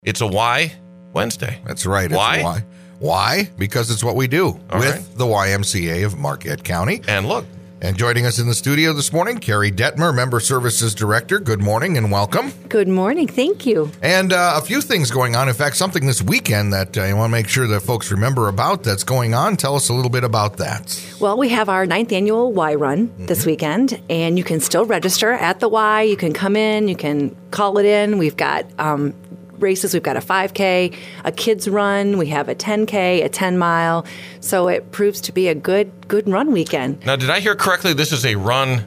It's a Y Wednesday. That's right. Why? It's a Y. Why? Because it's what we do with the YMCA of Marquette County. And look. And joining us in the studio this morning, Carrie Detmer, Member Services Director. Good morning and welcome. Good morning. Thank you. And a few things going on. In fact, something this weekend that I want to make sure that folks remember about that's going on. Tell us a little bit about that. Well, we have our 9th annual Y Run this weekend, and you can still register at the Y. You can come in. You can call it in. We've got races. We've got a 5K, a kids run. We have a 10K, a 10-mile. So it proves to be a good run weekend. Now, did I hear correctly? This is a run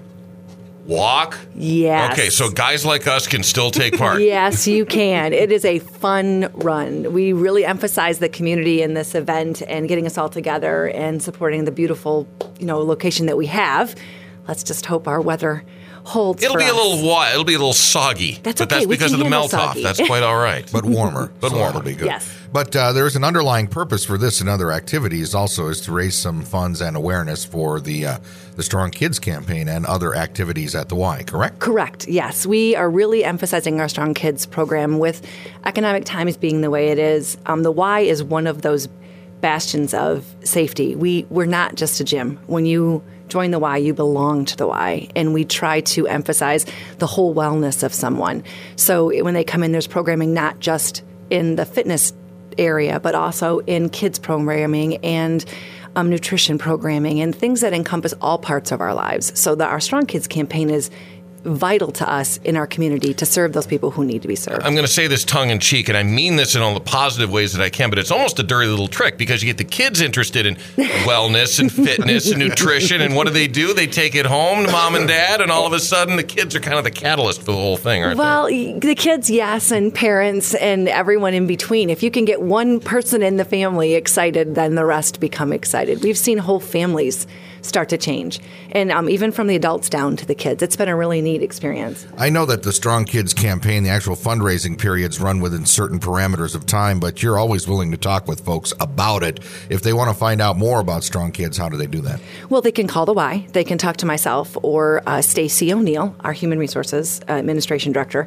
walk? Yes. Okay, so guys like us can still take part. Yes, you can. It is a fun run. We really emphasize the community in this event and getting us all together and supporting the beautiful, location that we have. Let's just hope our weather holds. It'll be a little soggy. That's but okay. That's because of the melt off. Soggy. That's quite all right. But warmer. That'll be good. Yes. But there's an underlying purpose for this and other activities also is to raise some funds and awareness for the Strong Kids campaign and other activities at the Y, correct? Correct, yes. We are really emphasizing our Strong Kids program with economic times being the way it is. The Y is one of those bastions of safety. We're not just a gym. When you join the Y, you belong to the Y, and we try to emphasize the whole wellness of someone. So when they come in, there's programming not just in the fitness area, but also in kids programming and nutrition programming and things that encompass all parts of our lives. So our Strong Kids campaign is vital to us in our community to serve those people who need to be served. I'm going to say this tongue in cheek, and I mean this in all the positive ways that I can, but it's almost a dirty little trick because you get the kids interested in wellness and fitness and nutrition, and what do? They take it home to mom and dad, and all of a sudden the kids are kind of the catalyst for the whole thing, aren't they? Well, the kids, yes, and parents and everyone in between. If you can get one person in the family excited, then the rest become excited. We've seen whole families start to change, and even from the adults down to the kids. It's been a really neat experience. I know that the Strong Kids campaign, the actual fundraising periods run within certain parameters of time, but you're always willing to talk with folks about it. If they want to find out more about Strong Kids, how do they do that? Well, they can call the Y. They can talk to myself or Stacy O'Neill, our Human Resources Administration Director.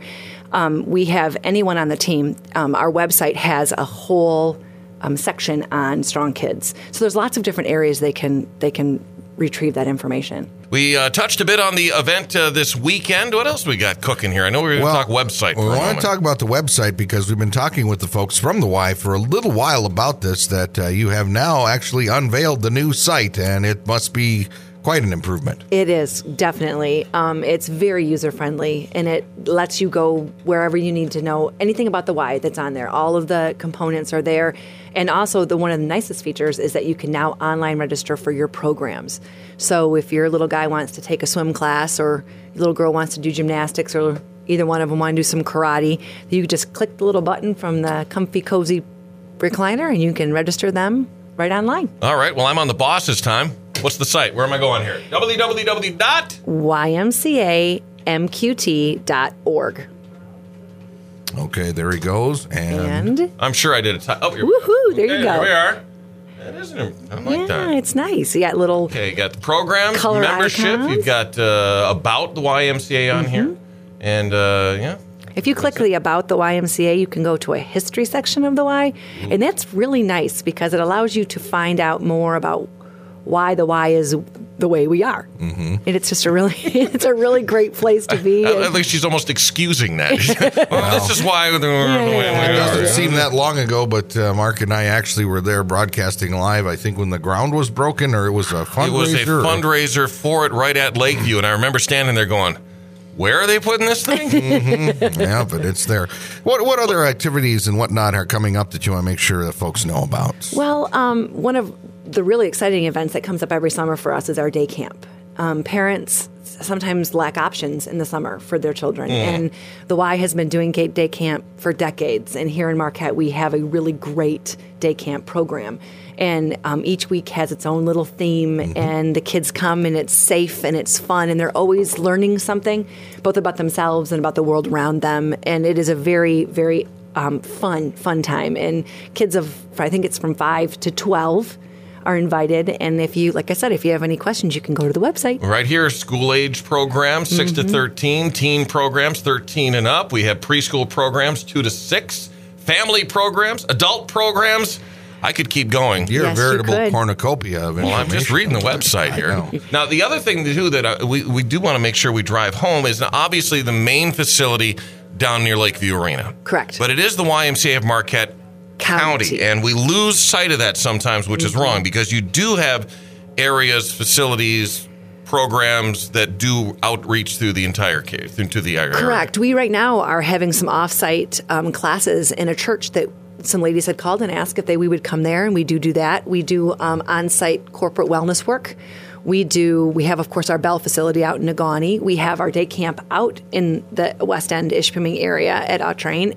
We have anyone on the team. Our website has a whole section on Strong Kids. So there's lots of different areas they can retrieve that information. We touched a bit on the event this weekend. What else we got cooking here? I know we were going to talk website for a moment. We want to talk about the website because we've been talking with the folks from the Y for a little while about this, that you have now actually unveiled the new site, and it must be quite an improvement. It is, definitely. It's very user-friendly, and it lets you go wherever you need to know anything about the Y that's on there. All of the components are there. And also, one of the nicest features is that you can now online register for your programs. So if your little guy wants to take a swim class or your little girl wants to do gymnastics or either one of them want to do some karate, you just click the little button from the comfy, cozy recliner, and you can register them right online. All right. Well, I'm on the boss's time. What's the site? Where am I going here? www.ymcamqt.org. Okay, there he goes. And I'm sure I did a time. Oh, woohoo! There you go. Here we are. That isn't. I like that. Yeah, it's nice. You got little. Okay, you got the programs, color membership. icons. You've got about the YMCA on here, and yeah. If you click the About the YMCA, you can go to a history section of the Y, and that's really nice because it allows you to find out more about why the Y is the way we are. And it's just a really great place to be. At least she's almost excusing that. This is why we're the way we it are. doesn't seem that long ago, but Mark and I actually were there broadcasting live, I think when the ground was broken, or it was a fundraiser. It was a fundraiser for it right at Lakeview, and I remember standing there going, where are they putting this thing? Yeah, but it's there. What other activities and whatnot are coming up that you want to make sure that folks know about? Well, one of the really exciting events that comes up every summer for us is our day camp. Parents sometimes lack options in the summer for their children, and the Y has been doing day camp for decades. And here in Marquette, we have a really great day camp program. And each week has its own little theme, and the kids come, and it's safe, and it's fun, and they're always learning something, both about themselves and about the world around them. And it is a very, very fun time. And kids I think it's from 5 to 12, are invited. And if you, like I said, if you have any questions, you can go to the website. Right here, school-age programs, 6 to 13, teen programs, 13 and up. We have preschool programs, 2 to 6, family programs, adult programs. I could keep going. You're Yes, a you veritable could. cornucopia of information. Well, I'm just reading the website here. know. Now, the other thing, too, that we do want to make sure we drive home is obviously the main facility down near Lakeview Arena. Correct. But it is the YMCA of Marquette County. And we lose sight of that sometimes, which is wrong, because you do have areas, facilities, programs that do outreach through the entire into the area. Correct. We right now are having some off-site classes in a church that some ladies had called and asked if we would come there, and we do that. We do on-site corporate wellness work. We have, of course, our Bell facility out in Negaunee. We have our day camp out in the West End, Ishpeming area at Auqual.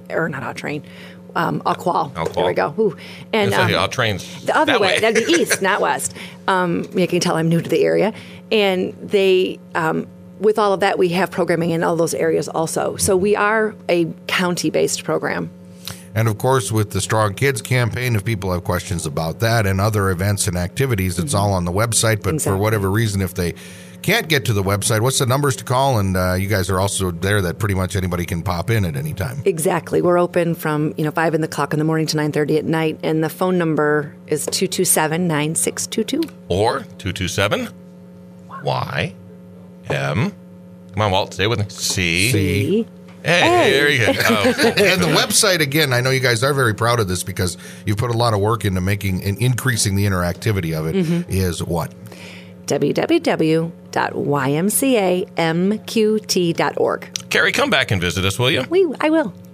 There we go. Ooh. And trains the other that way, that'd be east, not west. You can tell I'm new to the area. And they, with all of that, we have programming in all those areas also. So we are a county-based program. And of course, with the Strong Kids campaign, if people have questions about that and other events and activities, it's all on the website. But for whatever reason, if they can't get to the website, what's the numbers to call? And you guys are also there that pretty much anybody can pop in at any time. Exactly. We're open from 5 o'clock in the morning to 9:30 at night. And the phone number is 227-9622. Or 227-YM. Come on, Walt, stay with me. C. Hey, there you go. And the website, again, I know you guys are very proud of this because you've put a lot of work into making and increasing the interactivity of it, is what? www.ymcamqt.org. Carrie, come back and visit us, will you? I will.